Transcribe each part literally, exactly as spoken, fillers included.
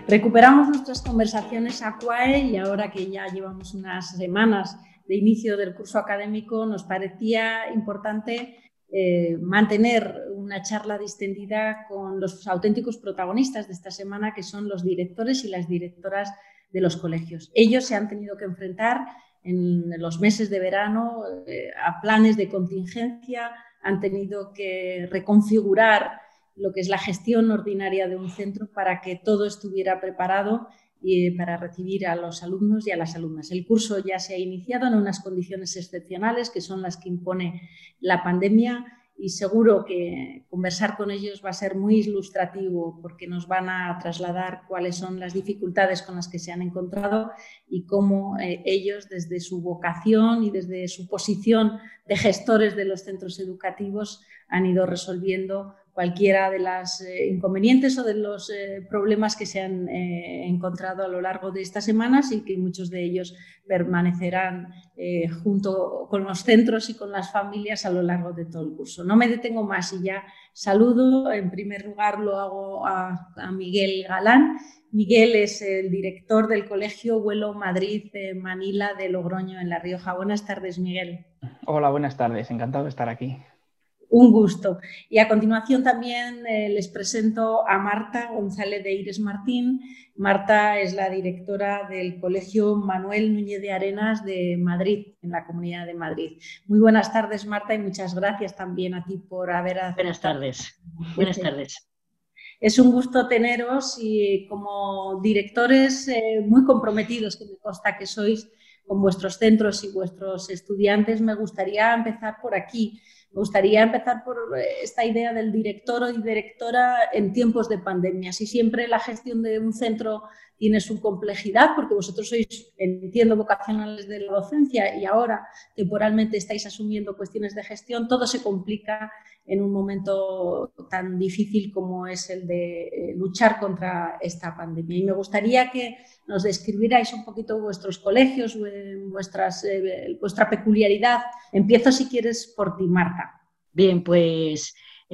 Recuperamos nuestras conversaciones AQUAE y ahora que ya llevamos unas semanas de inicio del curso académico, nos parecía importante eh, mantener una charla distendida con los auténticos protagonistas de esta semana, que son los directores y las directoras de los colegios. Ellos se han tenido que enfrentar en los meses de verano eh, a planes de contingencia, han tenido que reconfigurar lo que es la gestión ordinaria de un centro para que todo estuviera preparado y para recibir a los alumnos y a las alumnas. El curso ya se ha iniciado en unas condiciones excepcionales que son las que impone la pandemia y seguro que conversar con ellos va a ser muy ilustrativo porque nos van a trasladar cuáles son las dificultades con las que se han encontrado y cómo eh, ellos desde su vocación y desde su posición de gestores de los centros educativos han ido resolviendo cualquiera de los eh, inconvenientes o de los eh, problemas que se han eh, encontrado a lo largo de estas semanas y que muchos de ellos permanecerán eh, junto con los centros y con las familias a lo largo de todo el curso. No me detengo más y ya saludo. En primer lugar lo hago a, a Miguel Galán. Miguel es el director del Colegio Vuelo Madrid eh, Manila de Logroño en La Rioja. Buenas tardes, Miguel. Hola, buenas tardes. Encantado de estar aquí. Un gusto. Y a continuación también eh, les presento a Marta González de Ires Martín. Marta es la directora del Colegio Manuel Núñez de Arenas de Madrid, en la Comunidad de Madrid. Muy buenas tardes, Marta, y muchas gracias también a ti por haber aceptado. Buenas tardes. Buenas tardes. Es un gusto teneros y como directores eh, muy comprometidos, que me consta que sois con vuestros centros y vuestros estudiantes, me gustaría empezar por aquí. Me gustaría empezar por esta idea del director o directora en tiempos de pandemia. Si siempre la gestión de un centro tiene su complejidad, porque vosotros sois, entiendo, vocacionales de la docencia y ahora temporalmente estáis asumiendo cuestiones de gestión, todo se complica en un momento tan difícil como es el de luchar contra esta pandemia. Y me gustaría que nos describierais un poquito vuestros colegios, vuestras, eh, vuestra peculiaridad. Empiezo, si quieres, por ti, Marta. Bien, pues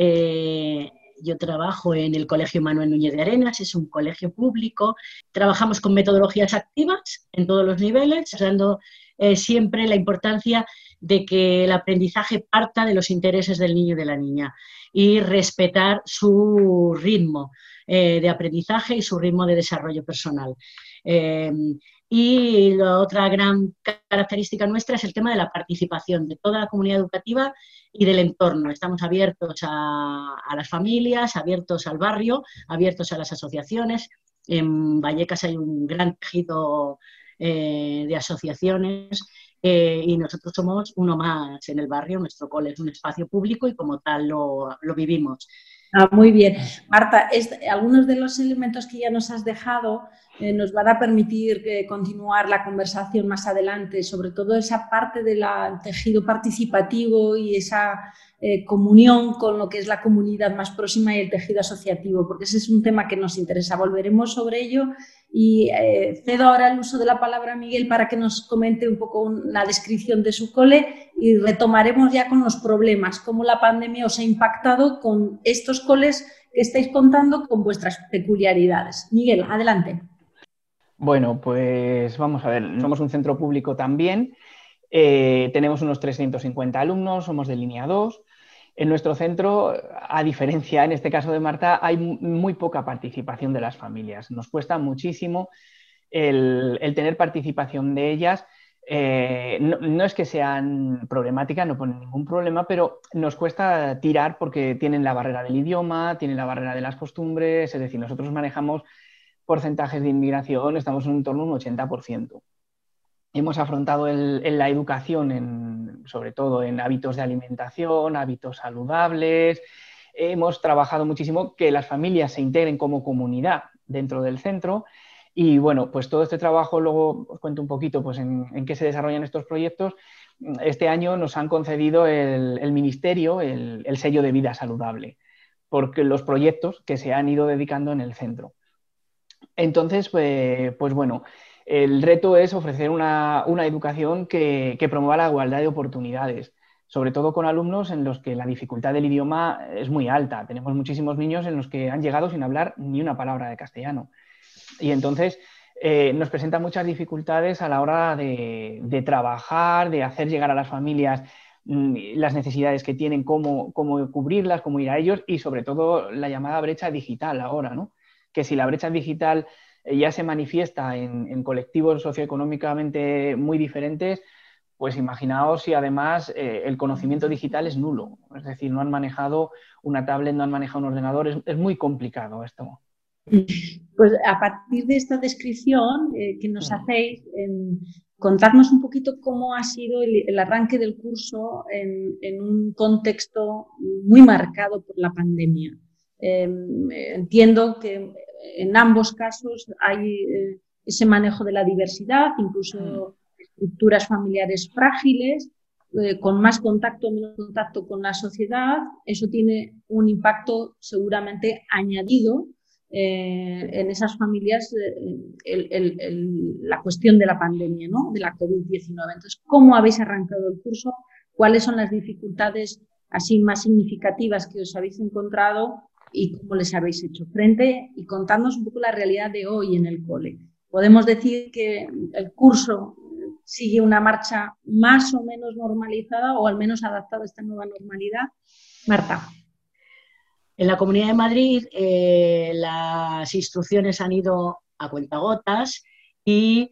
eh, yo trabajo en el Colegio Manuel Núñez de Arenas, es un colegio público. Trabajamos con metodologías activas en todos los niveles, dando eh, siempre la importancia de que el aprendizaje parta de los intereses del niño y de la niña y respetar su ritmo eh, de aprendizaje y su ritmo de desarrollo personal. Eh, y la otra gran característica nuestra es el tema de la participación de toda la comunidad educativa y del entorno. Estamos abiertos a, a las familias, abiertos al barrio, abiertos a las asociaciones. En Vallecas hay un gran tejido eh, de asociaciones eh, y nosotros somos uno más en el barrio. Nuestro cole es un espacio público y como tal lo, lo vivimos. Ah, muy bien. Marta, este, algunos de los elementos que ya nos has dejado eh, nos van a permitir eh, continuar la conversación más adelante, sobre todo esa parte del tejido participativo y esa eh, comunión con lo que es la comunidad más próxima y el tejido asociativo, porque ese es un tema que nos interesa. Volveremos sobre ello y eh, cedo ahora el uso de la palabra a Miguel para que nos comente un poco una descripción de su cole y retomaremos ya con los problemas, cómo la pandemia os ha impactado con estos coles que estáis contando con vuestras peculiaridades. Miguel, adelante. Bueno, pues vamos a ver, somos un centro público también, eh, tenemos unos trescientos cincuenta alumnos, somos de línea dos. En nuestro centro, a diferencia en este caso de Marta, hay muy poca participación de las familias. Nos cuesta muchísimo el, el tener participación de ellas. Eh, no, no es que sean problemáticas, no ponen ningún problema, pero nos cuesta tirar porque tienen la barrera del idioma, tienen la barrera de las costumbres, es decir, nosotros manejamos porcentajes de inmigración, estamos en torno a un ochenta por ciento. Hemos afrontado el, en la educación, en, sobre todo en hábitos de alimentación, hábitos saludables. Hemos trabajado muchísimo que las familias se integren como comunidad dentro del centro. Y bueno, pues todo este trabajo, luego os cuento un poquito pues, en, en qué se desarrollan estos proyectos. Este año nos han concedido el, el Ministerio el, el sello de vida saludable, porque los proyectos que se han ido dedicando en el centro. Entonces, pues, pues bueno, el reto es ofrecer una, una educación que, que promueva la igualdad de oportunidades, sobre todo con alumnos en los que la dificultad del idioma es muy alta. Tenemos muchísimos niños en los que han llegado sin hablar ni una palabra de castellano. Y entonces eh, nos presenta muchas dificultades a la hora de, de trabajar, de hacer llegar a las familias mmm, las necesidades que tienen, cómo, cómo cubrirlas, cómo ir a ellos, y sobre todo la llamada brecha digital ahora, ¿no? Que si la brecha digital eh, ya se manifiesta en, en colectivos socioeconómicamente muy diferentes, pues imaginaos si además eh, el conocimiento digital es nulo, es decir, no han manejado una tablet, no han manejado un ordenador, es, es muy complicado esto. Pues a partir de esta descripción eh, que nos hacéis, eh, contadnos un poquito cómo ha sido el, el arranque del curso en, en un contexto muy marcado por la pandemia. Eh, entiendo que en ambos casos hay eh, ese manejo de la diversidad, incluso estructuras familiares frágiles, eh, con más contacto o menos contacto con la sociedad. Eso tiene un impacto seguramente añadido eh, en esas familias, eh, el, el, el, la cuestión de la pandemia, ¿no? De la COVID diecinueve. Entonces, ¿cómo habéis arrancado el curso? ¿Cuáles son las dificultades así más significativas que os habéis encontrado y cómo les habéis hecho frente? Y contadnos un poco la realidad de hoy en el cole. Podemos decir que el curso sigue una marcha más o menos normalizada o al menos adaptada a esta nueva normalidad. Marta. En la Comunidad de Madrid eh, las instrucciones han ido a cuentagotas y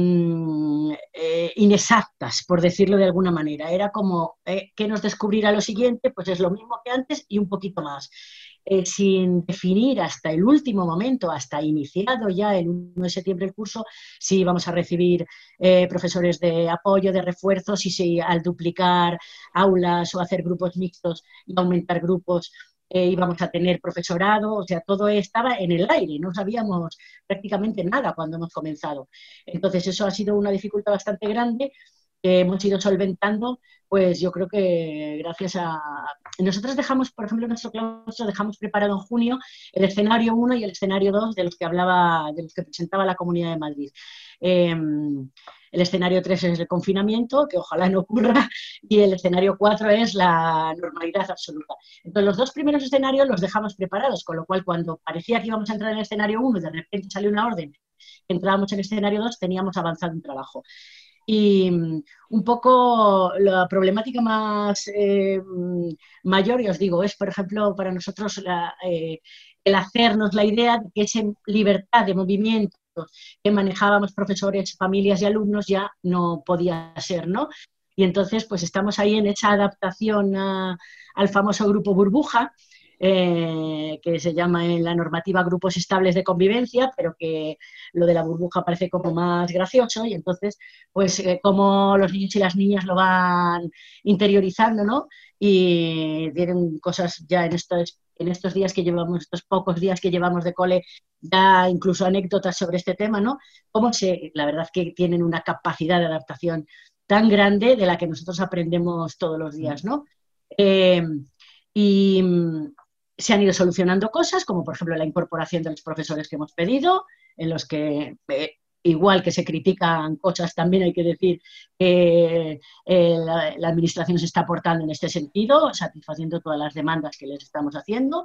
mmm, eh, inexactas, por decirlo de alguna manera. Era como, eh, ¿qué nos descubrirá lo siguiente? Pues es lo mismo que antes y un poquito más. Eh, sin definir hasta el último momento, hasta iniciado ya el uno de septiembre el curso, si íbamos a recibir eh, profesores de apoyo, de refuerzos, y si al duplicar aulas o hacer grupos mixtos y aumentar grupos, Eh, íbamos a tener profesorado, o sea, todo estaba en el aire, no sabíamos prácticamente nada cuando hemos comenzado. Entonces eso ha sido una dificultad bastante grande que hemos ido solventando, pues yo creo que gracias a... Nosotros dejamos, por ejemplo, en nuestro claustro dejamos preparado en junio el escenario uno y el escenario dos de los que hablaba, de los que presentaba la Comunidad de Madrid. Eh, el escenario tres es el confinamiento, que ojalá no ocurra, y el escenario cuatro es la normalidad absoluta. Entonces, los dos primeros escenarios los dejamos preparados, con lo cual, cuando parecía que íbamos a entrar en el escenario uno y de repente salió una orden, entrábamos en el escenario dos, teníamos avanzado un trabajo. Y un poco la problemática más eh, mayor, y os digo, es, por ejemplo, para nosotros la, eh, el hacernos la idea de que esa libertad de movimiento que manejábamos profesores, familias y alumnos ya no podía ser, ¿no? Y entonces, pues estamos ahí en esa adaptación a, al famoso grupo burbuja, Eh, que se llama en la normativa grupos estables de convivencia, pero que lo de la burbuja parece como más gracioso, y entonces, pues, eh, como los niños y las niñas lo van interiorizando, ¿no? Y tienen cosas ya en estos, en estos días que llevamos, estos pocos días que llevamos de cole, ya incluso anécdotas sobre este tema, ¿no? Cómo se, la verdad que tienen una capacidad de adaptación tan grande de la que nosotros aprendemos todos los días, ¿no? Eh, y se han ido solucionando cosas, como por ejemplo la incorporación de los profesores que hemos pedido, en los que, eh, igual que se critican cosas, también hay que decir que eh, la, la administración se está aportando en este sentido, satisfaciendo todas las demandas que les estamos haciendo.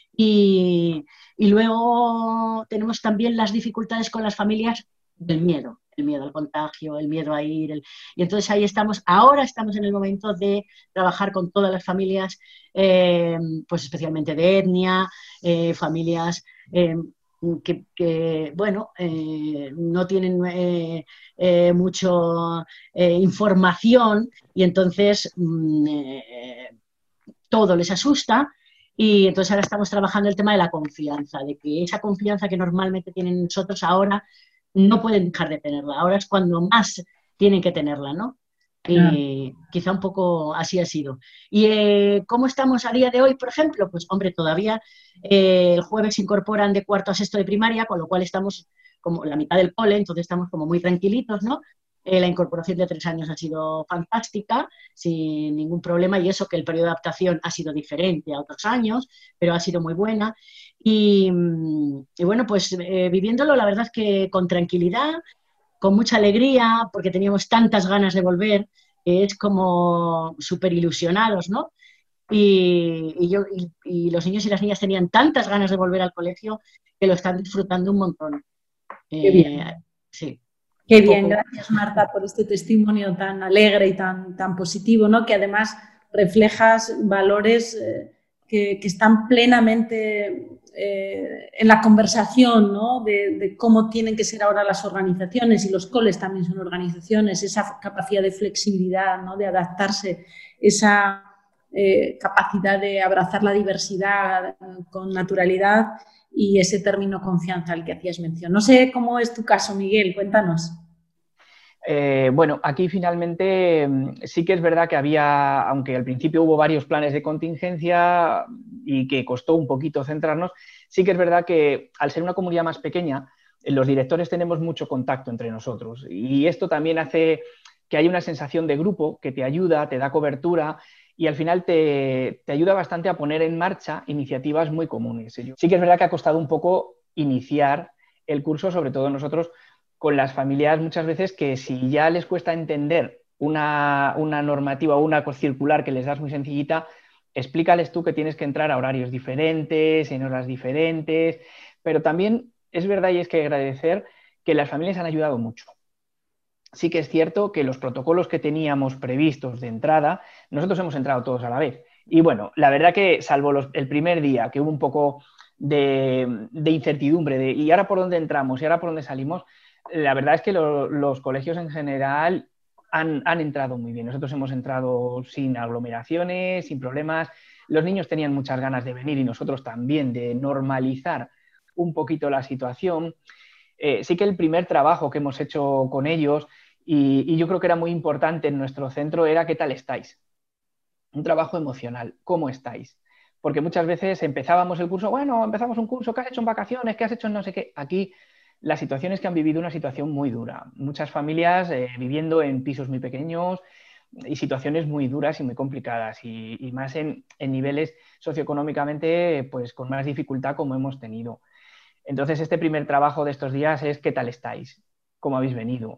Y, y luego tenemos también las dificultades con las familias del miedo, el miedo al contagio, el miedo a ir, el... y entonces ahí estamos, ahora estamos en el momento de trabajar con todas las familias, eh, pues especialmente de etnia, eh, familias eh, que, que, bueno, eh, no tienen eh, eh, mucho eh, información, y entonces mm, eh, todo les asusta. Y entonces ahora estamos trabajando el tema de la confianza, de que esa confianza que normalmente tienen nosotros ahora no pueden dejar de tenerla. Ahora es cuando más tienen que tenerla, ¿no? Y ah. quizá un poco así ha sido. ¿Y eh, cómo estamos a día de hoy, por ejemplo? Pues, hombre, todavía eh, el jueves se incorporan de cuarto a sexto de primaria, con lo cual estamos como la mitad del cole, entonces estamos como muy tranquilitos, ¿no? Eh, la incorporación de tres años ha sido fantástica, sin ningún problema, y eso que el periodo de adaptación ha sido diferente a otros años, pero ha sido muy buena. Y, y bueno, pues eh, viviéndolo, la verdad es que con tranquilidad, con mucha alegría, porque teníamos tantas ganas de volver, que es como súper ilusionados, ¿no? Y, y, yo, y, y los niños y las niñas tenían tantas ganas de volver al colegio que lo están disfrutando un montón. Qué bien. Eh, sí. Qué bien, gracias Marta por este testimonio tan alegre y tan, tan positivo, ¿no? Que además reflejas valores eh, que, que, están plenamente eh, en la conversación, ¿no? De, de cómo tienen que ser ahora las organizaciones, y los coles también son organizaciones, esa capacidad de flexibilidad, ¿no? De adaptarse, esa eh, capacidad de abrazar la diversidad eh, con naturalidad, y ese término confianza al que hacías mención. No sé cómo es tu caso, Miguel, cuéntanos. Eh, bueno, aquí finalmente sí que es verdad que había, aunque al principio hubo varios planes de contingencia y que costó un poquito centrarnos, sí que es verdad que al ser una comunidad más pequeña, los directores tenemos mucho contacto entre nosotros, y esto también hace que haya una sensación de grupo que te ayuda, te da cobertura, y al final te, te ayuda bastante a poner en marcha iniciativas muy comunes. Sí que es verdad que ha costado un poco iniciar el curso, sobre todo nosotros, con las familias muchas veces, que si ya les cuesta entender una, una normativa o una circular que les das muy sencillita, explícales tú que tienes que entrar a horarios diferentes, en horas diferentes, pero también es verdad, y es que agradecer que las familias han ayudado mucho. Sí que es cierto que los protocolos que teníamos previstos de entrada, nosotros hemos entrado todos a la vez. Y bueno, la verdad que salvo los, el primer día, que hubo un poco de, de incertidumbre, de ¿y ahora por dónde entramos? ¿Y ahora por dónde salimos? La verdad es que lo, los colegios en general han, han entrado muy bien. Nosotros hemos entrado sin aglomeraciones, sin problemas. Los niños tenían muchas ganas de venir, y nosotros también, de normalizar un poquito la situación. Eh, sí que el primer trabajo que hemos hecho con ellos, y, y yo creo que era muy importante en nuestro centro, era ¿qué tal estáis? Un trabajo emocional, ¿cómo estáis? Porque muchas veces empezábamos el curso, bueno, empezamos un curso, ¿qué has hecho en vacaciones? ¿Qué has hecho en no sé qué? Aquí la situación es que han vivido una situación muy dura. Muchas familias eh, viviendo en pisos muy pequeños y situaciones muy duras y muy complicadas, y, y más en, en niveles socioeconómicamente pues con más dificultad como hemos tenido. Entonces, este primer trabajo de estos días es ¿qué tal estáis? ¿Cómo habéis venido?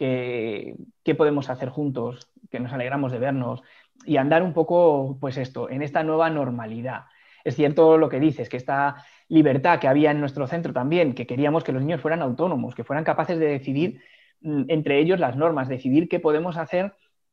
¿Qué, qué podemos hacer juntos? Que nos alegramos de vernos, y andar un poco, pues esto, en esta nueva normalidad. Es cierto lo que dices, que esta libertad que había en nuestro centro también, que queríamos que los niños fueran autónomos, que fueran capaces de decidir entre ellos las normas, decidir qué podemos hacer.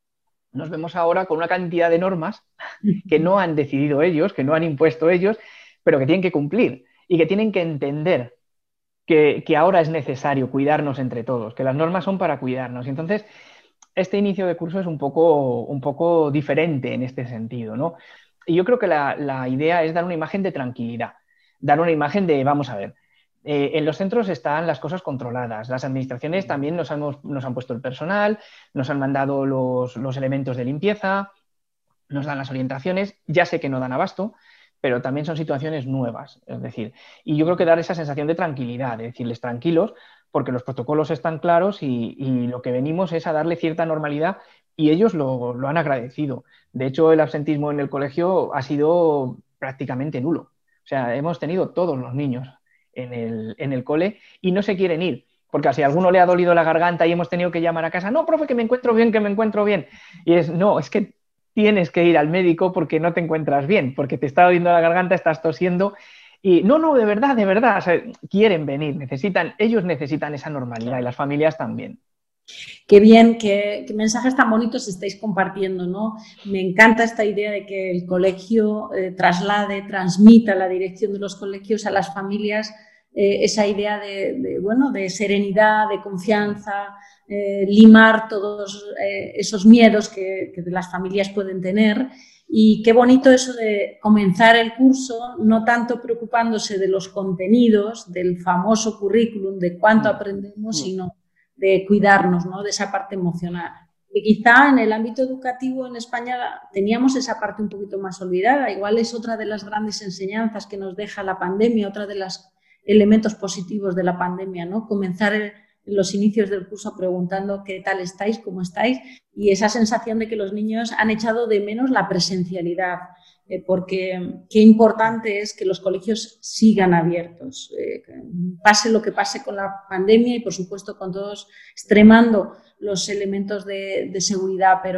Nos vemos ahora con una cantidad de normas que no han decidido ellos, que no han impuesto ellos, pero que tienen que cumplir, y que tienen que entender que, que ahora es necesario cuidarnos entre todos, que las normas son para cuidarnos. Y entonces, este inicio de curso es un poco, un poco diferente en este sentido, ¿no? Y yo creo que la, la idea es dar una imagen de tranquilidad, dar una imagen de, vamos a ver, eh, en los centros están las cosas controladas, las administraciones también nos, hemos, nos han puesto el personal, nos han mandado los, los elementos de limpieza, nos dan las orientaciones, ya sé que no dan abasto, pero también son situaciones nuevas, es decir, y yo creo que dar esa sensación de tranquilidad, de decirles tranquilos, porque los protocolos están claros, y, y lo que venimos es a darle cierta normalidad, y ellos lo, lo han agradecido. De hecho, el absentismo en el colegio ha sido prácticamente nulo. O sea, hemos tenido todos los niños en el, en el cole, y no se quieren ir, porque si a alguno le ha dolido la garganta y hemos tenido que llamar a casa, no, profe, que me encuentro bien, que me encuentro bien. Y es, no, es que tienes que ir al médico porque no te encuentras bien, porque te está doliendo la garganta, estás tosiendo, y no, no, de verdad, de verdad, o sea, quieren venir, necesitan, ellos necesitan esa normalidad, y las familias también. Qué bien, qué, qué mensajes tan bonitos estáis compartiendo, ¿no? Me encanta esta idea de que el colegio eh, traslade, transmita la dirección de los colegios a las familias, eh, esa idea de, de, bueno, de serenidad, de confianza, eh, limar todos eh, esos miedos que, que las familias pueden tener. Y qué bonito eso de comenzar el curso no tanto preocupándose de los contenidos, del famoso currículum, de cuánto aprendemos, sino de cuidarnos, ¿no? De esa parte emocional. Que quizá en el ámbito educativo en España teníamos esa parte un poquito más olvidada. Igual es otra de las grandes enseñanzas que nos deja la pandemia, otra de los elementos positivos de la pandemia, ¿no? Comenzar en los inicios del curso preguntando qué tal estáis, cómo estáis, y esa sensación de que los niños han echado de menos la presencialidad, eh, porque qué importante es que los colegios sigan abiertos, eh, pase lo que pase con la pandemia, y por supuesto con todos extremando los elementos de, de seguridad, pero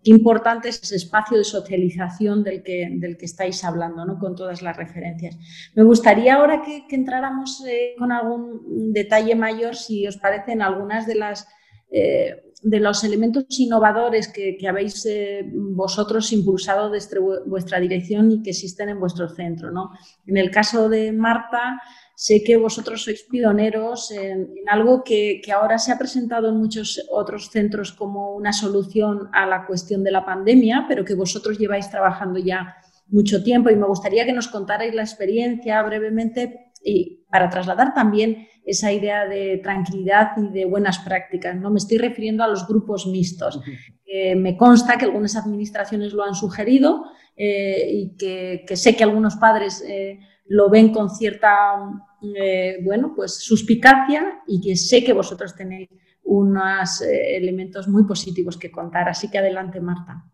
qué importante es ese espacio de socialización del que, del que estáis hablando, ¿no? Con todas las referencias. Me gustaría ahora que, que entráramos eh, con algún detalle mayor, si os parecen algunas de las eh, de los elementos innovadores que, que habéis eh, vosotros impulsado desde vuestra dirección y que existen en vuestro centro, ¿no? En el caso de Marta, sé que vosotros sois pioneros en, en algo que, que ahora se ha presentado en muchos otros centros como una solución a la cuestión de la pandemia, pero que vosotros lleváis trabajando ya mucho tiempo, y me gustaría que nos contarais la experiencia brevemente y para trasladar también esa idea de tranquilidad y de buenas prácticas, ¿no? Me estoy refiriendo a los grupos mixtos. Eh, me consta que algunas administraciones lo han sugerido eh, y que, que sé que algunos padres eh, lo ven con cierta, eh, bueno, pues suspicacia, y que sé que vosotros tenéis unos eh, elementos muy positivos que contar. Así que adelante, Marta.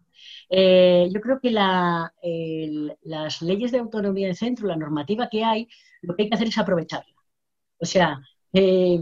Eh, yo creo que la, el, las leyes de autonomía de centro, la normativa que hay, lo que hay que hacer es aprovecharla. O sea, eh,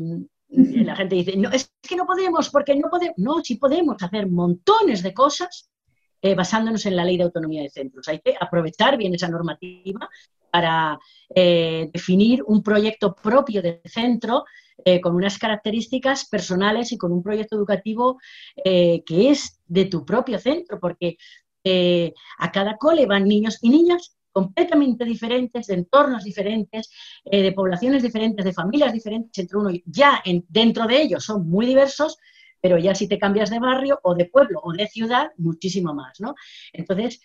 la gente dice, no, es que no podemos, porque no podemos. No, sí podemos hacer montones de cosas eh, basándonos en la ley de autonomía de centros. Hay que aprovechar bien esa normativa para eh, definir un proyecto propio de centro eh, con unas características personales y con un proyecto educativo eh, que es de tu propio centro, porque eh, a cada cole van niños y niñas completamente diferentes, de entornos diferentes, eh, de poblaciones diferentes, de familias diferentes entre uno y ya en, dentro de ellos son muy diversos, pero ya si te cambias de barrio o de pueblo o de ciudad, muchísimo más, ¿no? Entonces,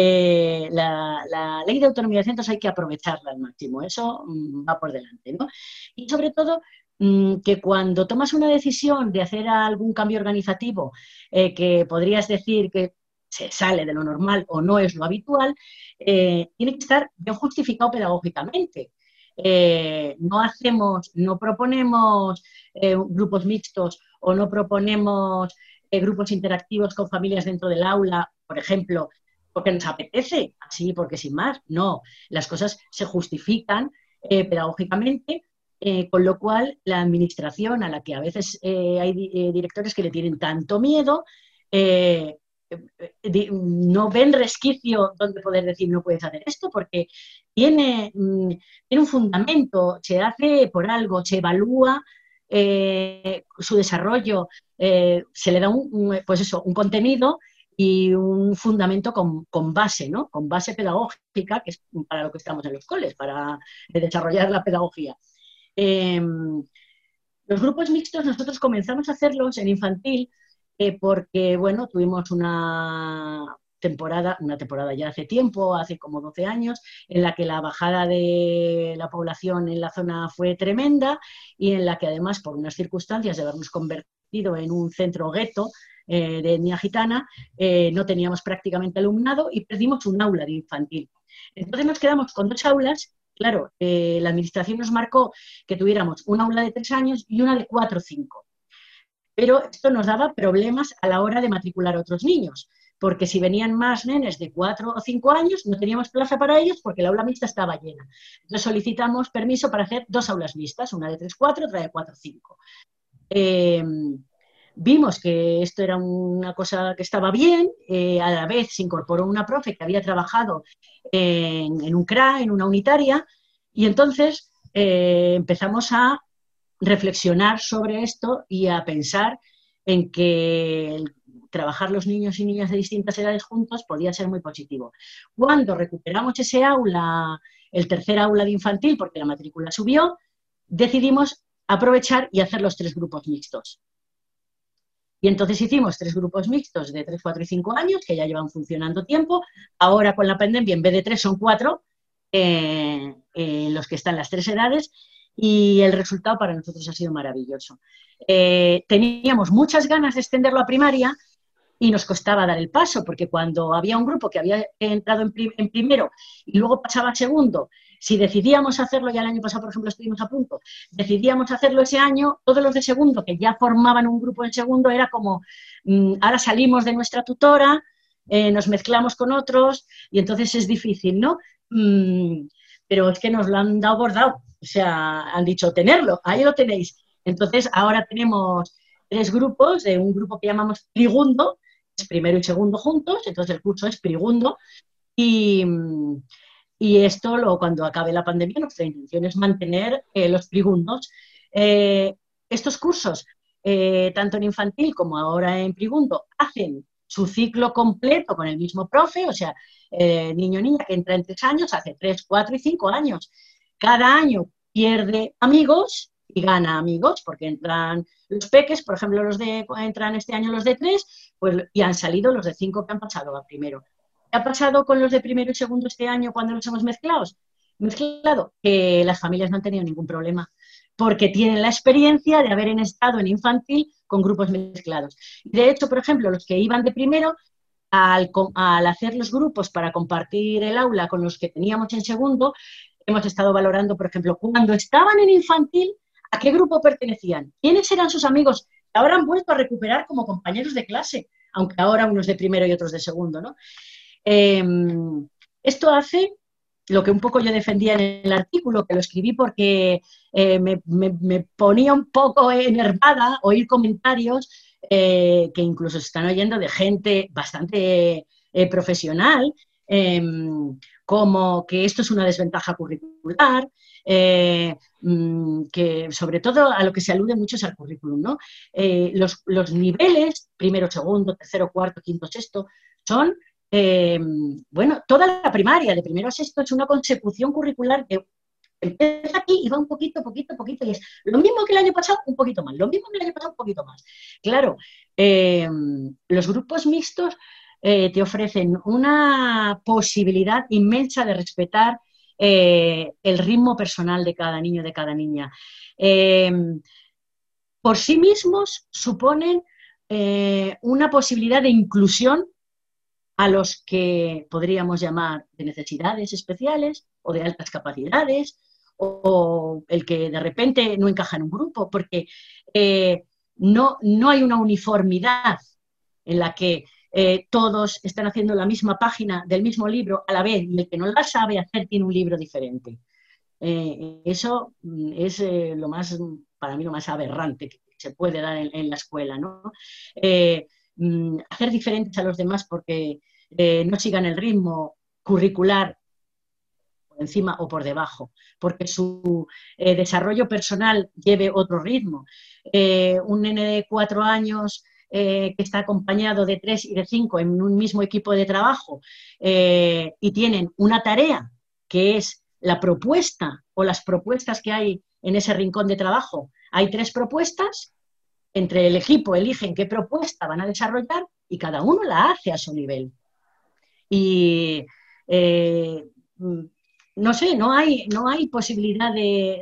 eh, la, la ley de autonomía de centros hay que aprovecharla al máximo, eso mmm, va por delante, ¿no? Y sobre todo, mmm, que cuando tomas una decisión de hacer algún cambio organizativo, eh, que podrías decir que se sale de lo normal o no es lo habitual, eh, tiene que estar bien justificado pedagógicamente. Eh, no hacemos, no proponemos eh, grupos mixtos o no proponemos eh, grupos interactivos con familias dentro del aula, por ejemplo, porque nos apetece, así porque sin más. No, las cosas se justifican eh, pedagógicamente, eh, con lo cual la administración, a la que a veces eh, hay eh, directores que le tienen tanto miedo, eh, no ven resquicio donde poder decir no puedes hacer esto, porque tiene, tiene un fundamento, se hace por algo, se evalúa eh, su desarrollo, eh, se le da un, un, pues eso, un contenido y un fundamento con, con base, ¿no? Con base pedagógica, que es para lo que estamos en los coles, para desarrollar la pedagogía. Eh, los grupos mixtos nosotros comenzamos a hacerlos en infantil Eh, porque, bueno, tuvimos una temporada, una temporada ya hace tiempo, hace como doce años, en la que la bajada de la población en la zona fue tremenda y en la que además, por unas circunstancias de habernos convertido en un centro gueto eh, de etnia gitana, eh, no teníamos prácticamente alumnado y perdimos un aula de infantil. Entonces nos quedamos con dos aulas. Claro, eh, la administración nos marcó que tuviéramos un aula de tres años y una de cuatro o cinco. Pero esto nos daba problemas a la hora de matricular a otros niños, porque si venían más nenes de cuatro o cinco años, no teníamos plaza para ellos porque la aula mixta estaba llena. Entonces solicitamos permiso para hacer dos aulas mixtas, una de tres cuatro, otra de cuatro cinco. Eh, vimos que esto era una cosa que estaba bien, eh, a la vez se incorporó una profe que había trabajado en, en un C R A, en una unitaria, y entonces eh, empezamos a reflexionar sobre esto y a pensar en que el trabajar los niños y niñas de distintas edades juntos podía ser muy positivo. Cuando recuperamos ese aula, el tercer aula de infantil, porque la matrícula subió, decidimos aprovechar y hacer los tres grupos mixtos. Y entonces hicimos tres grupos mixtos de tres, cuatro y cinco años, que ya llevan funcionando tiempo. Ahora con la pandemia, en vez de tres, son cuatro, eh, eh, los que están las tres edades. Y el resultado para nosotros ha sido maravilloso. Eh, teníamos muchas ganas de extenderlo a primaria y nos costaba dar el paso, porque cuando había un grupo que había entrado en, prim en primero y luego pasaba a segundo, si decidíamos hacerlo, ya el año pasado, por ejemplo, estuvimos a punto, decidíamos hacerlo ese año, todos los de segundo, que ya formaban un grupo en segundo, era como, mmm, ahora salimos de nuestra tutora, eh, nos mezclamos con otros, y entonces es difícil, ¿no? Mm, pero es que nos lo han dado bordado. O sea, han dicho tenerlo, ahí lo tenéis. Entonces, ahora tenemos tres grupos, de un grupo que llamamos Trigundo, primero y segundo juntos, entonces el curso es prigundo, y, y esto lo, cuando acabe la pandemia nuestra intención es mantener eh, los prigundos. Eh, estos cursos, eh, tanto en infantil como ahora en prigundo, hacen su ciclo completo con el mismo profe, o sea, eh, niño o niña que entra en tres años, hace tres, cuatro y cinco años. Cada año pierde amigos y gana amigos, porque entran los peques, por ejemplo, los de entran este año los de tres, pues, y han salido los de cinco que han pasado a primero. ¿Qué ha pasado con los de primero y segundo este año cuando los hemos mezclado? Mezclado, que las familias no han tenido ningún problema, porque tienen la experiencia de haber estado en infantil con grupos mezclados. De hecho, por ejemplo, los que iban de primero, al, al hacer los grupos para compartir el aula con los que teníamos en segundo, hemos estado valorando, por ejemplo, cuando estaban en infantil, ¿a qué grupo pertenecían? ¿Quiénes eran sus amigos? Ahora han vuelto a recuperar como compañeros de clase, aunque ahora unos de primero y otros de segundo, ¿no? Eh, esto hace lo que un poco yo defendía en el artículo, que lo escribí porque eh, me, me, me ponía un poco enervada oír comentarios eh, que incluso se están oyendo de gente bastante eh, profesional, eh, como que esto es una desventaja curricular, eh, que sobre todo a lo que se alude mucho es al currículum, ¿no? Eh, los, los niveles, primero, segundo, tercero, cuarto, quinto, sexto, son Eh, bueno, toda la primaria, de primero a sexto, es una consecución curricular que empieza aquí y va un poquito, poquito, poquito, y es lo mismo que el año pasado, un poquito más, lo mismo que el año pasado, un poquito más. Claro, eh, los grupos mixtos eh, te ofrecen una posibilidad inmensa de respetar eh, el ritmo personal de cada niño, de cada niña. Eh, por sí mismos suponen eh, una posibilidad de inclusión a los que podríamos llamar de necesidades especiales o de altas capacidades, o el que de repente no encaja en un grupo, porque eh, no, no hay una uniformidad en la que eh, todos están haciendo la misma página del mismo libro a la vez, y el que no la sabe hacer tiene un libro diferente. Eh, eso es eh, lo más, para mí, lo más aberrante que se puede dar en, en la escuela, ¿no? Eh, hacer diferentes a los demás porque eh, no sigan el ritmo curricular por encima o por debajo, porque su eh, desarrollo personal lleve otro ritmo. Eh, un nene de cuatro años eh, que está acompañado de tres y de cinco en un mismo equipo de trabajo eh, y tienen una tarea que es la propuesta o las propuestas que hay en ese rincón de trabajo. Hay tres propuestas. Entre el equipo eligen qué propuesta van a desarrollar y cada uno la hace a su nivel. Y eh, no sé, no hay, no hay posibilidad de,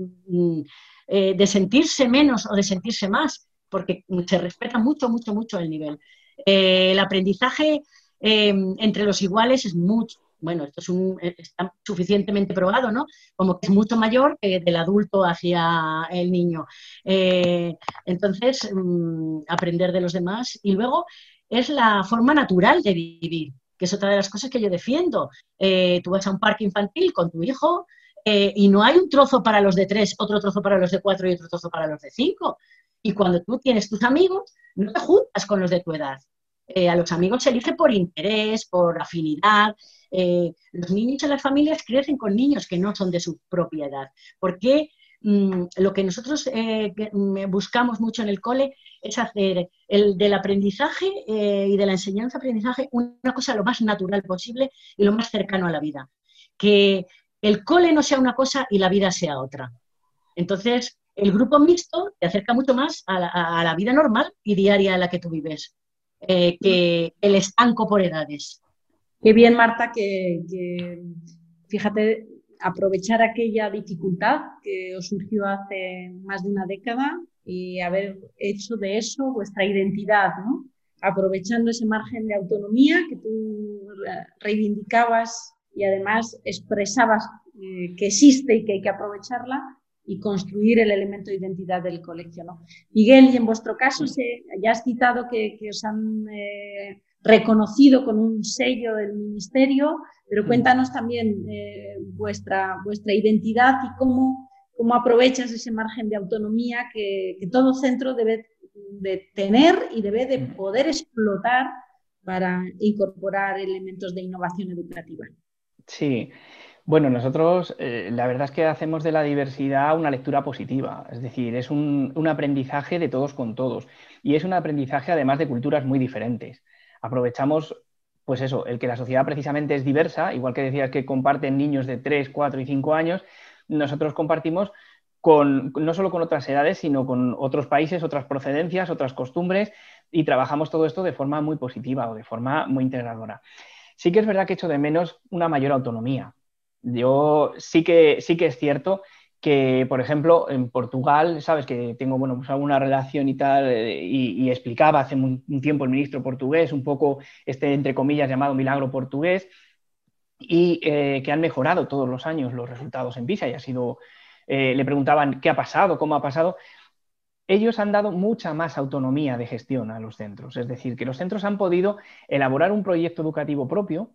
de, de sentirse menos o de sentirse más, porque se respeta mucho, mucho, mucho el nivel. Eh, el aprendizaje eh, entre los iguales es mucho. Bueno, esto es un, está suficientemente probado, ¿no? Como que es mucho mayor que del adulto hacia el niño. Eh, entonces, mmm, aprender de los demás. Y luego es la forma natural de vivir, que es otra de las cosas que yo defiendo. Eh, tú vas a un parque infantil con tu hijo eh, y no hay un trozo para los de tres, otro trozo para los de cuatro y otro trozo para los de cinco. Y cuando tú tienes tus amigos, no te juntas con los de tu edad. Eh, a los amigos se elige por interés, por afinidad. Eh, los niños en las familias crecen con niños que no son de su propia edad. Porque mmm, lo que nosotros eh, que, mmm, buscamos mucho en el cole es hacer el del aprendizaje eh, y de la enseñanza-aprendizaje una cosa lo más natural posible y lo más cercano a la vida. Que el cole no sea una cosa y la vida sea otra. Entonces, el grupo mixto te acerca mucho más a la, a la vida normal y diaria en la que tú vives. Eh, que el estanco por edades. Qué bien, Marta, que, que fíjate, aprovechar aquella dificultad que os surgió hace más de una década y haber hecho de eso vuestra identidad, ¿no? Aprovechando ese margen de autonomía que tú reivindicabas y además expresabas eh, que existe y que hay que aprovecharla, y construir el elemento de identidad del colegio, ¿no? Miguel, y en vuestro caso, se, ya has citado que, que os han eh, reconocido con un sello del ministerio, pero cuéntanos también eh, vuestra, vuestra identidad y cómo, cómo aprovechas ese margen de autonomía que, que todo centro debe de tener y debe de poder explotar para incorporar elementos de innovación educativa? Sí, bueno, nosotros eh, la verdad es que hacemos de la diversidad una lectura positiva, es decir, es un, un aprendizaje de todos con todos y es un aprendizaje además de culturas muy diferentes. Aprovechamos, pues eso, el que la sociedad precisamente es diversa, igual que decías que comparten niños de tres, cuatro y cinco años, nosotros compartimos con, no solo con otras edades, sino con otros países, otras procedencias, otras costumbres y trabajamos todo esto de forma muy positiva o de forma muy integradora. Sí que es verdad que echo de menos una mayor autonomía. Yo sí que, sí que es cierto que, por ejemplo, en Portugal, sabes que tengo bueno, pues alguna relación y tal, eh, y, y explicaba hace un, un tiempo el ministro portugués un poco este, entre comillas, llamado milagro portugués, y eh, que han mejorado todos los años los resultados en PISA y ha sido, eh, le preguntaban qué ha pasado, cómo ha pasado. Ellos han dado mucha más autonomía de gestión a los centros, es decir, que los centros han podido elaborar un proyecto educativo propio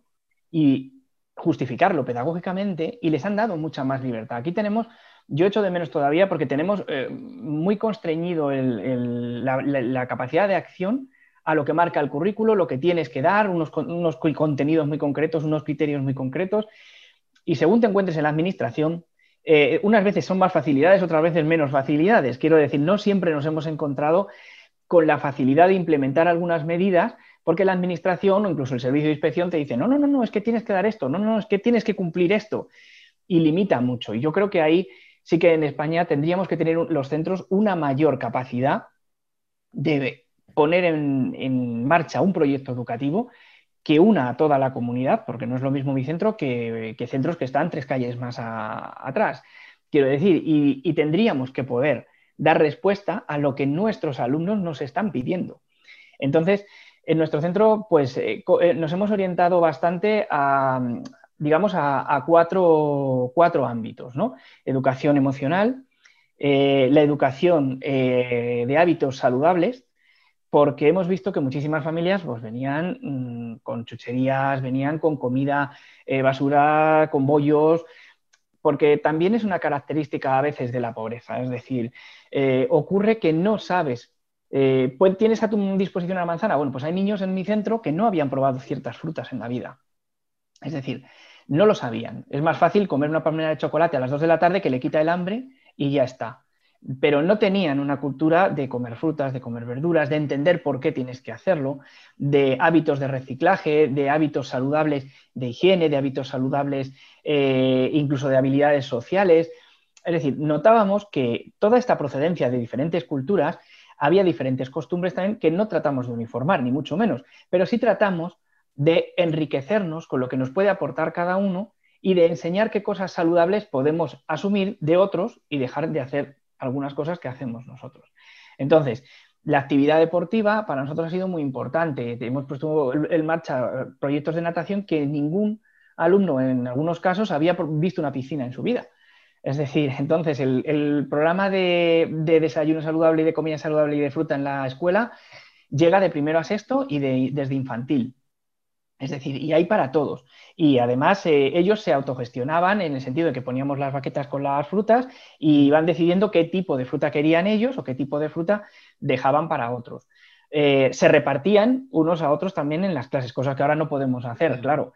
y justificarlo pedagógicamente y les han dado mucha más libertad. Aquí tenemos, yo echo de menos todavía porque tenemos eh, muy constreñido el, el, la, la, la capacidad de acción a lo que marca el currículo, lo que tienes que dar, unos, unos contenidos muy concretos, unos criterios muy concretos y según te encuentres en la administración, Eh, unas veces son más facilidades, otras veces menos facilidades. Quiero decir, no siempre nos hemos encontrado con la facilidad de implementar algunas medidas porque la administración o incluso el servicio de inspección te dice no, no, no, no, es que tienes que dar esto, no, no, es que tienes que cumplir esto y limita mucho. Y yo creo que ahí sí que en España tendríamos que tener los centros una mayor capacidad de poner en, en marcha un proyecto educativo que una a toda la comunidad, porque no es lo mismo mi centro que, que centros que están tres calles más a, atrás. Quiero decir, y, y tendríamos que poder dar respuesta a lo que nuestros alumnos nos están pidiendo. Entonces, en nuestro centro, pues eh, nos hemos orientado bastante a, digamos, a, a cuatro, cuatro ámbitos, ¿no? Educación emocional, eh, la educación eh, de hábitos saludables, porque hemos visto que muchísimas familias pues, venían mmm, con chucherías, venían con comida eh, basura, con bollos, porque también es una característica a veces de la pobreza, es decir, eh, ocurre que no sabes, eh, pues, ¿tienes a tu disposición una manzana? Bueno, pues hay niños en mi centro que no habían probado ciertas frutas en la vida, es decir, no lo sabían. Es más fácil comer una palmera de chocolate a las dos de la tarde que le quita el hambre y ya está. Pero no tenían una cultura de comer frutas, de comer verduras, de entender por qué tienes que hacerlo, de hábitos de reciclaje, de hábitos saludables de higiene, de hábitos saludables eh, incluso de habilidades sociales. Es decir, notábamos que toda esta procedencia de diferentes culturas, había diferentes costumbres también que no tratamos de uniformar, ni mucho menos, pero sí tratamos de enriquecernos con lo que nos puede aportar cada uno y de enseñar qué cosas saludables podemos asumir de otros y dejar de hacer algunas cosas que hacemos nosotros. Entonces, la actividad deportiva para nosotros ha sido muy importante. Hemos puesto en marcha proyectos de natación que ningún alumno en algunos casos había visto una piscina en su vida. Es decir, entonces el, el programa de, de desayuno saludable y de comida saludable y de fruta en la escuela llega de primero a sexto y de, desde infantil. Es decir, y hay para todos. Y además eh, ellos se autogestionaban en el sentido de que poníamos las baquetas con las frutas y iban decidiendo qué tipo de fruta querían ellos o qué tipo de fruta dejaban para otros. Eh, se repartían unos a otros también en las clases, cosas que ahora no podemos hacer, claro.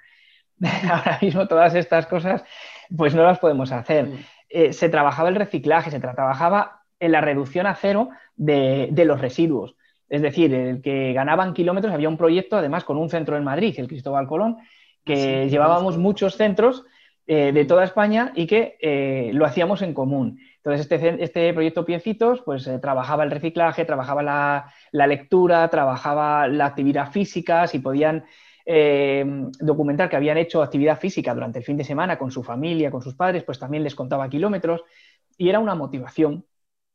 Ahora mismo todas estas cosas pues no las podemos hacer. Eh, se trabajaba el reciclaje, se trabajaba en la reducción a cero de, de los residuos. Es decir, el que ganaban kilómetros, había un proyecto además con un centro en Madrid, el Cristóbal Colón, que sí, llevábamos muchos centros eh, de toda España y que eh, lo hacíamos en común. Entonces, este, este proyecto Piecitos, pues eh, trabajaba el reciclaje, trabajaba la, la lectura, trabajaba la actividad física, si podían eh, documentar que habían hecho actividad física durante el fin de semana con su familia, con sus padres, pues también les contaba kilómetros y era una motivación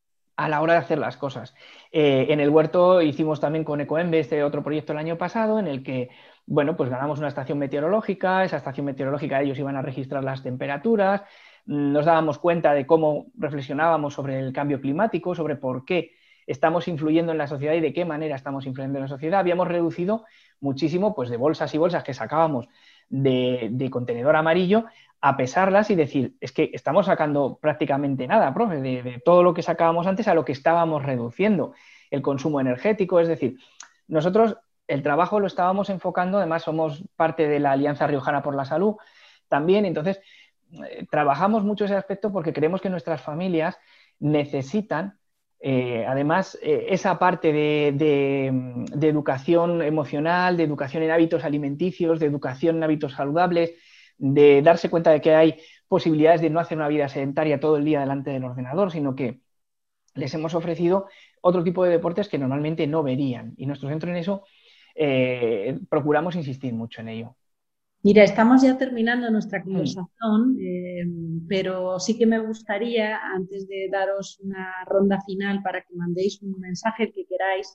a la hora de hacer las cosas. Eh, en el huerto hicimos también con Ecoembe este otro proyecto el año pasado en el que, bueno, pues ganamos una estación meteorológica, esa estación meteorológica ellos iban a registrar las temperaturas, nos dábamos cuenta de cómo reflexionábamos sobre el cambio climático, sobre por qué estamos influyendo en la sociedad y de qué manera estamos influyendo en la sociedad. Habíamos reducido muchísimo pues, de bolsas y bolsas que sacábamos de, de contenedor amarillo a pesarlas y decir, es que estamos sacando prácticamente nada, profe, de, de todo lo que sacábamos antes a lo que estábamos reduciendo, el consumo energético, es decir, nosotros el trabajo lo estábamos enfocando, además somos parte de la Alianza Riojana por la Salud también, entonces eh, trabajamos mucho ese aspecto porque creemos que nuestras familias necesitan, eh, además, eh, esa parte de, de, de educación emocional, de educación en hábitos alimenticios, de educación en hábitos saludables, de darse cuenta de que hay posibilidades de no hacer una vida sedentaria todo el día delante del ordenador, sino que les hemos ofrecido otro tipo de deportes que normalmente no verían. Y nuestro centro en eso eh, procuramos insistir mucho en ello. Mira, estamos ya terminando nuestra conversación, eh, pero sí que me gustaría, antes de daros una ronda final para que mandéis un mensaje que queráis,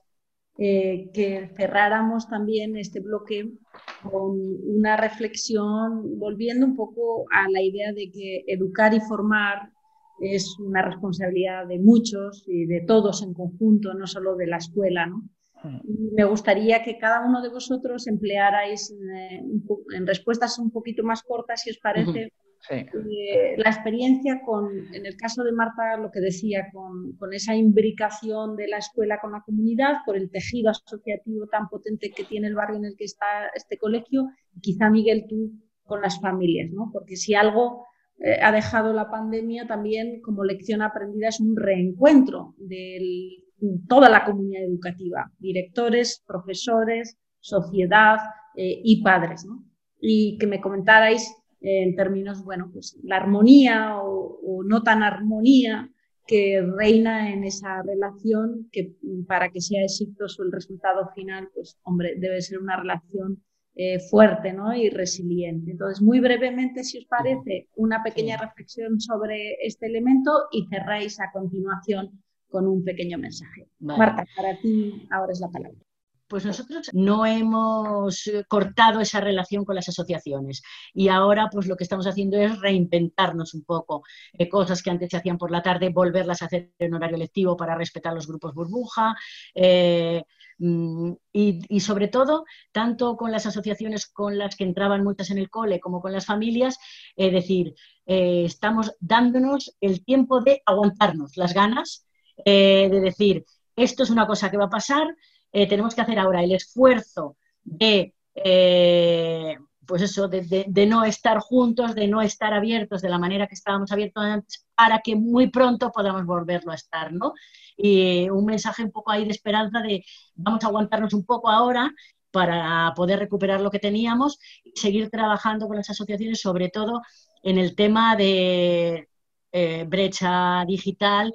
eh, que cerráramos también este bloque con una reflexión, volviendo un poco a la idea de que educar y formar es una responsabilidad de muchos y de todos en conjunto, no solo de la escuela, ¿no? Me gustaría que cada uno de vosotros emplearais eh, en respuestas un poquito más cortas, si os parece, sí. eh, la experiencia con, en el caso de Marta, lo que decía, con, con esa imbricación de la escuela con la comunidad, por el tejido asociativo tan potente que tiene el barrio en el que está este colegio, y quizá, Miguel, tú con las familias, ¿no? Porque si algo eh, ha dejado la pandemia también como lección aprendida es un reencuentro del toda la comunidad educativa, directores, profesores, sociedad eh, y padres, ¿no? Y que me comentarais eh, en términos, bueno, pues la armonía o, o no tan armonía que reina en esa relación, que para que sea exitoso el resultado final, pues hombre, debe ser una relación eh, fuerte, ¿no? Y resiliente. Entonces, muy brevemente, si os parece, una pequeña sí. reflexión sobre este elemento y cerráis a continuación con un pequeño mensaje. Vale. Marta, para ti ahora es la palabra. Pues nosotros no hemos cortado esa relación con las asociaciones y ahora pues lo que estamos haciendo es reinventarnos un poco. Eh, cosas que antes se hacían por la tarde, volverlas a hacer en horario lectivo para respetar los grupos burbuja eh, y, y sobre todo, tanto con las asociaciones con las que entraban muchas en el cole como con las familias, es eh, decir, eh, estamos dándonos el tiempo de aguantarnos las ganas, Eh, de decir, esto es una cosa que va a pasar, eh, tenemos que hacer ahora el esfuerzo de, eh, pues eso, de, de, de no estar juntos, de no estar abiertos de la manera que estábamos abiertos antes, para que muy pronto podamos volverlo a estar, ¿no? Y un mensaje un poco ahí de esperanza de vamos a aguantarnos un poco ahora para poder recuperar lo que teníamos y seguir trabajando con las asociaciones, sobre todo en el tema de eh, brecha digital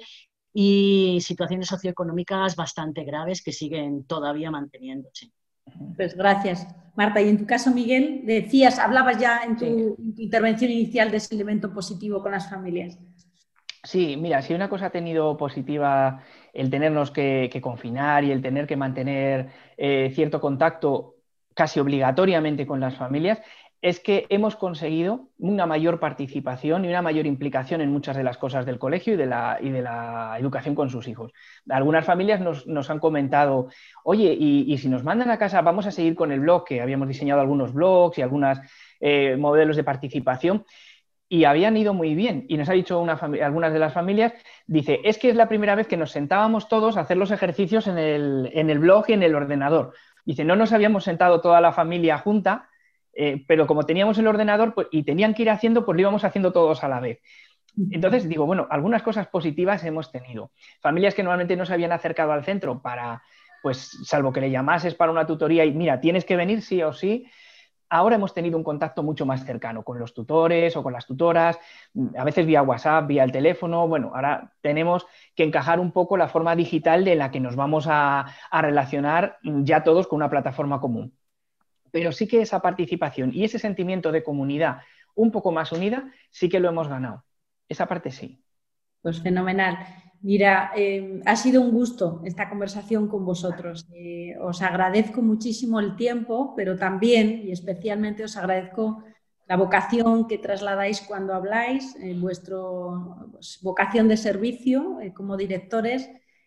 y situaciones socioeconómicas bastante graves que siguen todavía manteniéndose. Pues gracias, Marta. Y en tu caso, Miguel, decías, hablabas ya en tu, sí. en tu intervención inicial de ese elemento positivo con las familias. Sí, mira, si una cosa ha tenido positiva el tenernos que, que confinar y el tener que mantener eh, cierto contacto casi obligatoriamente con las familias, es que hemos conseguido una mayor participación y una mayor implicación en muchas de las cosas del colegio y de la, y de la educación con sus hijos. Algunas familias nos, nos han comentado, oye, y, y si nos mandan a casa, vamos a seguir con el blog, que habíamos diseñado algunos blogs y algunos eh, modelos de participación, y habían ido muy bien. Y nos ha dicho una algunas de las familias, dice, es que es la primera vez que nos sentábamos todos a hacer los ejercicios en el, en el blog y en el ordenador. Dice, no nos habíamos sentado toda la familia junta, Eh, pero como teníamos el ordenador pues, y tenían que ir haciendo, pues lo íbamos haciendo todos a la vez. Entonces digo, bueno, algunas cosas positivas hemos tenido. Familias que normalmente no se habían acercado al centro para, pues salvo que le llamases para una tutoría y mira, tienes que venir sí o sí, ahora hemos tenido un contacto mucho más cercano con los tutores o con las tutoras, a veces vía WhatsApp, vía el teléfono. Bueno, ahora tenemos que encajar un poco la forma digital de la que nos vamos a, a relacionar ya todos con una plataforma común. Pero sí que esa participación y ese sentimiento de comunidad un poco más unida, sí que lo hemos ganado. Esa parte sí. Pues fenomenal. Mira, eh, ha sido un gusto esta conversación con vosotros. Eh, os agradezco muchísimo el tiempo, pero también y especialmente os agradezco la vocación que trasladáis cuando habláis, eh, vuestra pues, vocación de servicio eh, como directores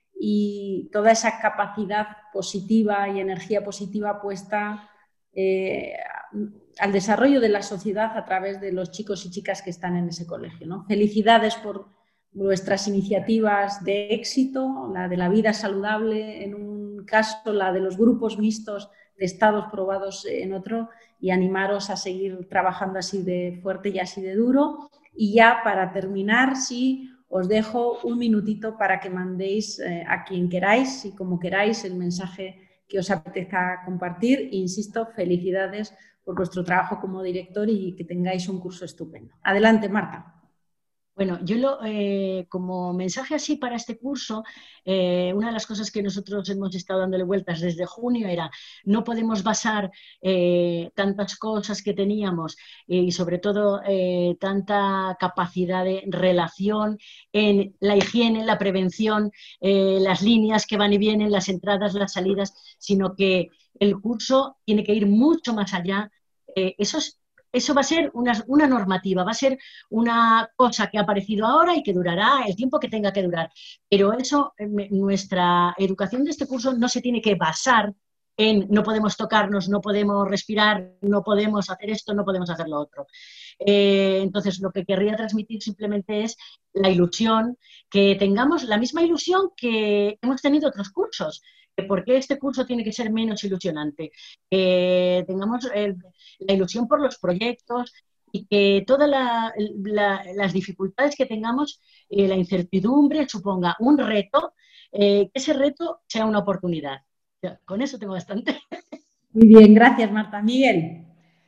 y toda esa capacidad positiva y energía positiva puesta Eh, al desarrollo de la sociedad a través de los chicos y chicas que están en ese colegio, ¿no? Felicidades por vuestras iniciativas de éxito, la de la vida saludable en un caso, la de los grupos mixtos testados, probados en otro, y animaros a seguir trabajando así de fuerte y así de duro. Y ya para terminar, sí, os dejo un minutito para que mandéis eh, a quien queráis y como queráis el mensaje que os apetezca compartir. Insisto, felicidades por vuestro trabajo como director y que tengáis un curso estupendo. Adelante, Marta. Bueno, yo lo, eh, como mensaje así para este curso, eh, una de las cosas que nosotros hemos estado dándole vueltas desde junio era no podemos basar eh, tantas cosas que teníamos eh, y sobre todo eh, tanta capacidad de relación en la higiene, la prevención, eh, las líneas que van y vienen, las entradas, las salidas, sino que el curso tiene que ir mucho más allá. Eh, eso es Eso va a ser una, una normativa, va a ser una cosa que ha aparecido ahora y que durará el tiempo que tenga que durar. Pero eso, nuestra educación de este curso no se tiene que basar en no podemos tocarnos, no podemos respirar, no podemos hacer esto, no podemos hacer lo otro. Eh, entonces, lo que querría transmitir simplemente es la ilusión, que tengamos la misma ilusión que hemos tenido otros cursos. ¿Por qué este curso tiene que ser menos ilusionante? Que tengamos el, la ilusión por los proyectos y que todas la, la, las dificultades que tengamos, eh, la incertidumbre suponga un reto, eh, que ese reto sea una oportunidad. Ya, con eso tengo bastante. Muy bien, gracias, Marta. Miguel.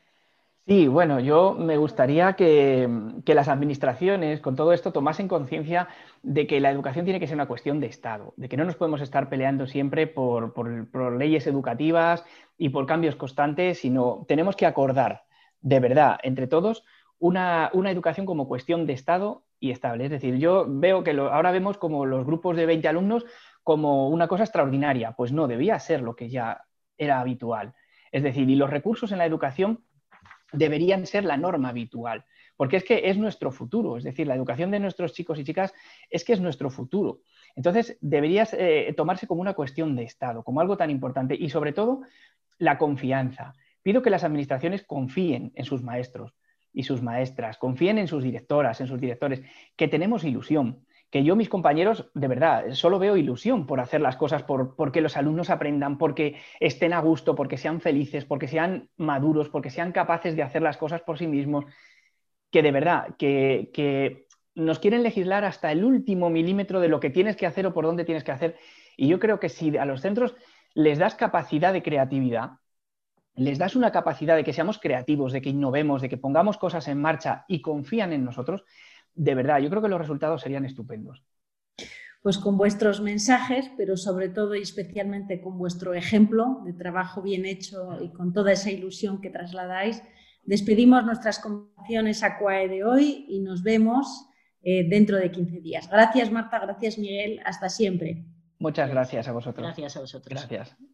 Sí, bueno, yo me gustaría que, que las administraciones con todo esto tomasen conciencia de que la educación tiene que ser una cuestión de Estado, de que no nos podemos estar peleando siempre por, por, por leyes educativas y por cambios constantes, sino tenemos que acordar de verdad entre todos una, una educación como cuestión de Estado y estable. Es decir, yo veo que lo, ahora vemos como los grupos de veinte alumnos como una cosa extraordinaria. Pues no, debía ser lo que ya era habitual. Es decir, y los recursos en la educación deberían ser la norma habitual, porque es que es nuestro futuro, es decir, la educación de nuestros chicos y chicas es que es nuestro futuro. Entonces, debería eh, tomarse como una cuestión de Estado, como algo tan importante y, sobre todo, la confianza. Pido que las administraciones confíen en sus maestros y sus maestras, confíen en sus directoras, en sus directores, que tenemos ilusión, que yo, mis compañeros, de verdad, solo veo ilusión por hacer las cosas, por, porque los alumnos aprendan, porque estén a gusto, porque sean felices, porque sean maduros, porque sean capaces de hacer las cosas por sí mismos, que de verdad, que, que nos quieren legislar hasta el último milímetro de lo que tienes que hacer o por dónde tienes que hacer. Y yo creo que si a los centros les das capacidad de creatividad, les das una capacidad de que seamos creativos, de que innovemos, de que pongamos cosas en marcha y confían en nosotros, de verdad, yo creo que los resultados serían estupendos. Pues con vuestros mensajes, pero sobre todo y especialmente con vuestro ejemplo de trabajo bien hecho y con toda esa ilusión que trasladáis, despedimos nuestras conversaciones A C U A E de hoy y nos vemos eh, dentro de quince días. Gracias, Marta, gracias, Miguel, hasta siempre. Muchas gracias a vosotros. Gracias a vosotros. Gracias.